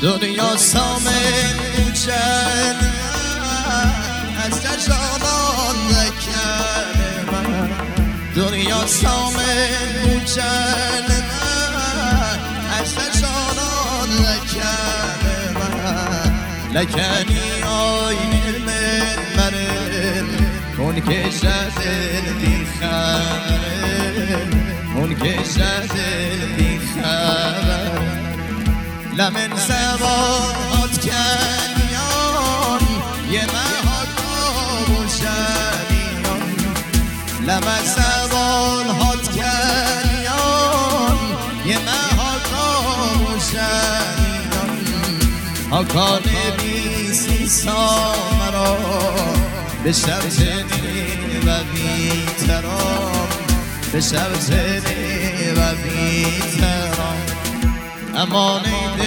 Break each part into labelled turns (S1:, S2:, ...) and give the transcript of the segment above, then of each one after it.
S1: دنیا سامن بوچن از جشانان نکنه من دنیا سامن بوچن از جشانان نکنه من لکنی آینه من مرم اون که شدن بی خبره اون که شدن بی خبره لمن زبان هات کنیان یه محاکا و شنیان لمن زبان هات کنیان یه محاکا و شنیان حاکا نبیسی سامرا به شب زنی و بیترام به شب زنی و بیترام امان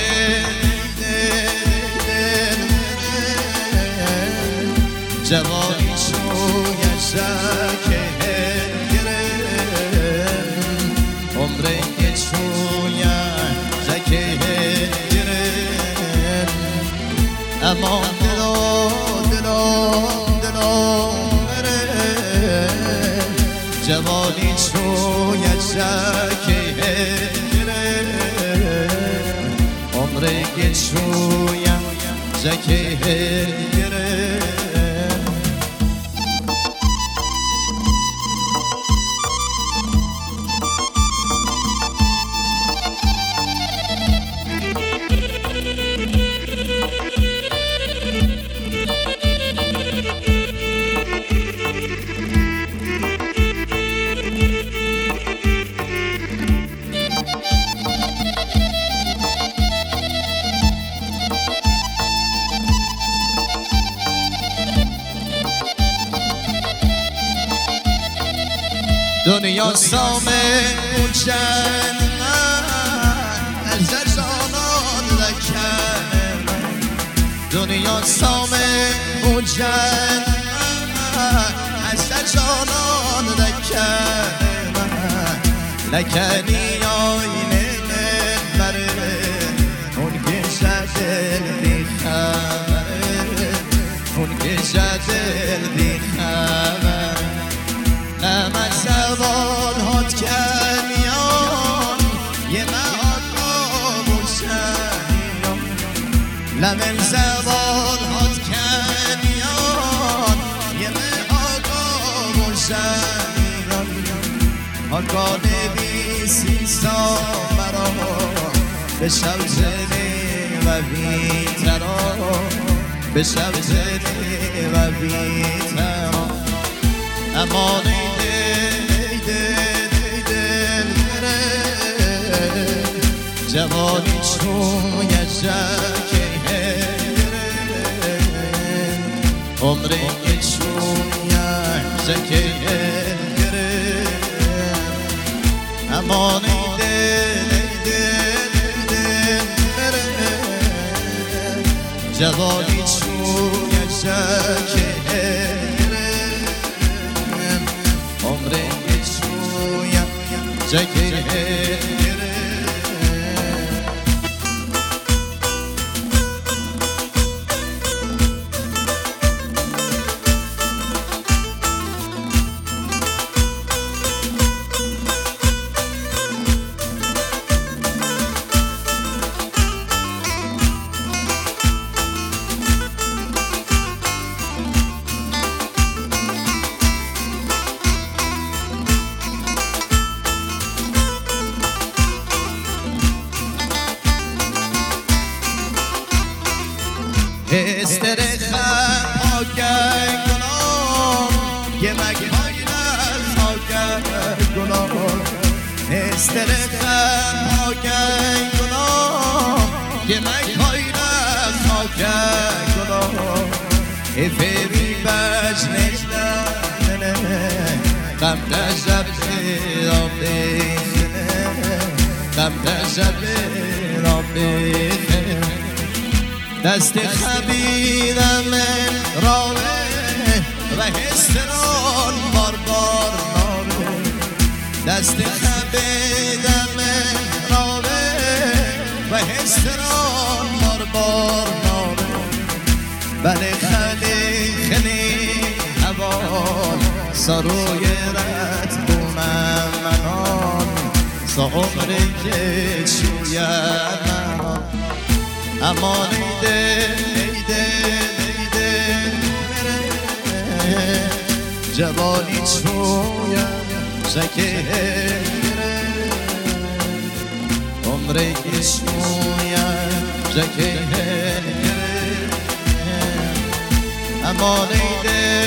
S1: جوانی شوی شکه گرم عمره که شوی شکه گرم امان دلو جوانی شوی شکه عمره که شویم زکه گره دنیا سامن بوچن از جشانان نکنه من دنیا سامن بوچن از جشانان نکنه من لکنی آینه بره اون که شدل بی خبره اون که شدل بی خبره لمن زبان هات کنیان یه محاکا و شنیان لمن زبان هات کنیان یه محاکا و شنیان حاکا نبیسی سامرا به شب زنی و بیتران به شب زنی و بیتران امان جوانی چون یجکه عمره چون یجکه امان جوانی چون یجکه عمره چون یجکه استرخم آگه گنام یه مگهای از آگه گنام استرخم آگه گنام یه مگهای از آگه گنام افری بج نجدن غم تجب را بخنه غم تجب را بخنه دست خبیرم راوه و هستران بار بار ناره دست خبیرم راوه و هستران بار بار ناره بله خلی هوا سروی رد بونم منان سا عمری که شوید منان اما نیده جوانی چویم شکه عمری که شویم شکه اما نیده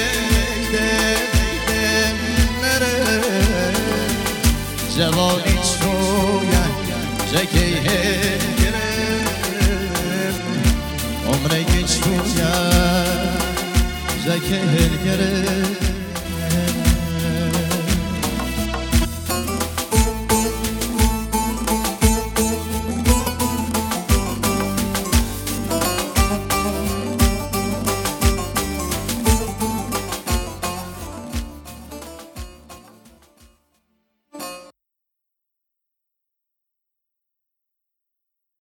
S1: جوانی چویم شکه عمری که شویم شکه